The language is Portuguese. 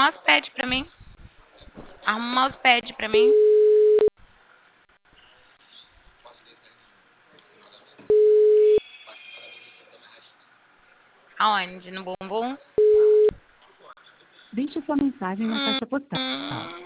mousepad pra mim. Arruma um mousepad pra mim. Aonde? No bumbum? Deixe sua mensagem na caixa postal.